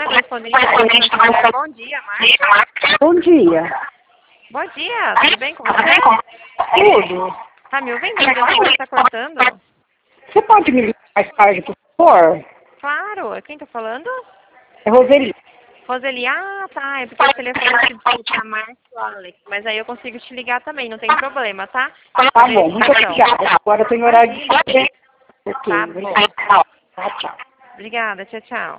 correspondente do... Bom dia, Marcia. Bom dia. Bom dia, tudo bem com você? Tudo. Tá me ouvindo? Você tá cortando? Você pode me ligar mais tarde, por favor? Claro, quem tá falando? É Roseli. Roseli, tá, é porque o telefone que tá Marcio Alex, mas aí eu consigo te ligar também, não tem problema, tá? Tá bom, muito obrigada. Agora eu tenho horário de... Tá bom. Tchau, tchau. Obrigada, tchau, tchau.